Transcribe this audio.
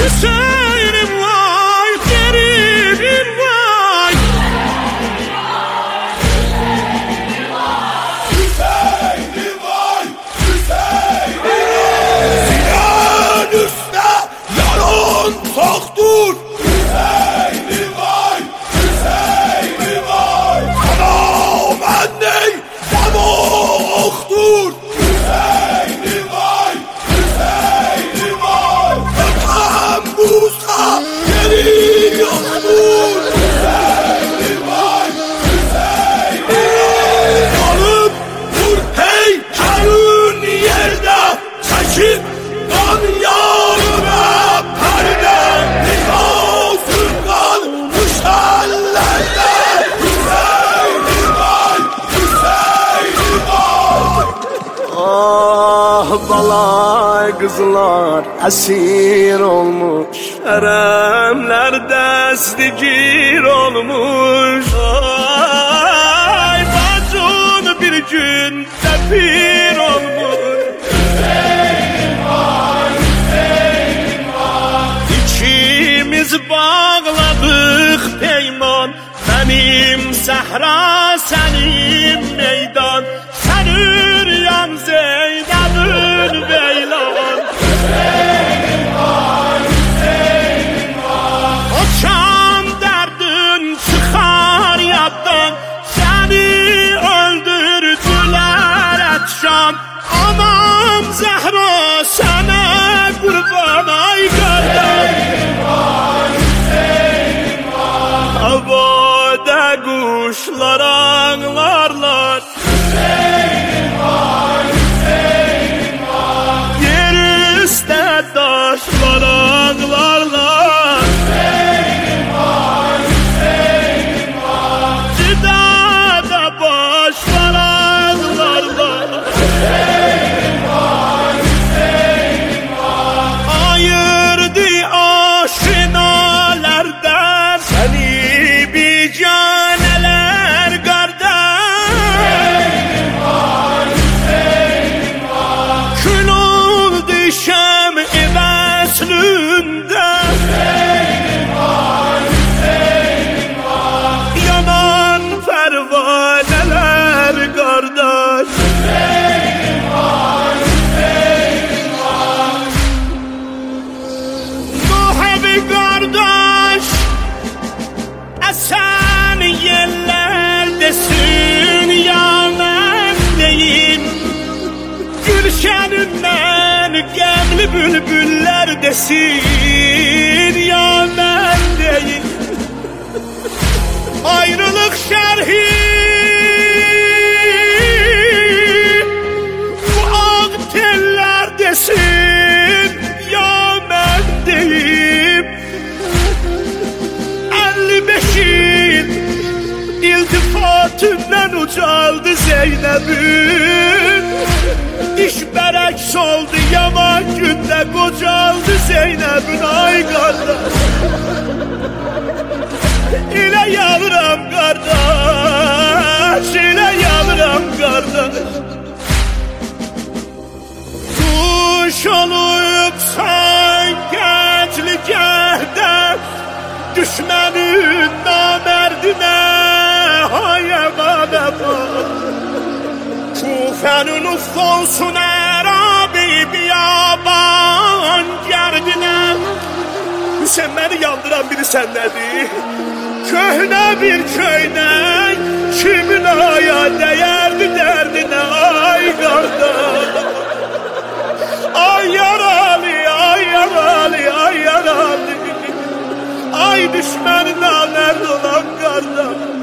Hüseyin'im vay, garibim vay. Hüseyin'im vay, Hüseyin'im vay. Sinan üstte yaran soktur. Hüseyin'im vay, Hüseyin'im vay. Sana mendey demoktur. Hüseyin'im vay, Hüseyin'im vay. Öpem Musa geri yoktur. Hüseyin'im vay, Hüseyin'im vay. Alıp dur heykelin yerde çekip kan yanına perde. Nifasın kalmış ellerde. Hüseyin'im vay, Hüseyin'im vay. Ah balay kızlar esir olmuş, haremlerde zikir olmuş. Ay bacın bir gün tepir olmuş. Hüseyin'im vay, Hüseyin'im vay. İkimiz bağladık peyman, benim sahra senin meydan. Sen üryan Zeynep'in beylan. Hüseyin'im vay, Hüseyin'im vay. O can derdin çıkar yaddan, seni öldürdüler etşan. Anam Zehra sana kurban ay kardeş. Hüseyin'im vay, Hüseyin'im vay. Havada kuşlar ağlarlar, Hüseyin'im vay, Hüseyin'im vay. yer üstte taşlar ağlarlar. Hüseyin'im vay, Hüseyin'im vay. Cidada başlar ağlarlar. Hüseyin'im vay, Hüseyin'im vay. Ayırdı aşinalardan seni bicaneler kardeş. Hüseyin'im vay, Hüseyin'im vay. Kül oldu şem-i veslünde, Hüseyin'im vay, Hüseyin'im vay. yanan pervaneler kardeş. Hüseyin'im vay, Hüseyin'im vay. Muhabbi kardeş, esen yerlerdesin ya ben deyim. Gülşeninden gemli bülbüllerdesin ya ben deyim. Ayrılık şerhi bu ak tellerdesin ya ben deyim. 55'in iltifatından ucaldı Zeynep'in. İş berek soldu yaman günde kocaldı Zeynep'in ay kardeş. İle yavrum kardeş, ile yavrum kardeş. Kuş olup sen gençlikte düşmenin namerdine hayemane bak. Kufe'nin uffolsun Erabi biyaban gerdine. Hüseyin beni yandıran biri sen nedir? Köhne bir köynek kimin aya değerdi derdine ay kardeş. Ay yaralı, ay yaralı, ay yaralı. Ay düşmanına nerede olan kardeş.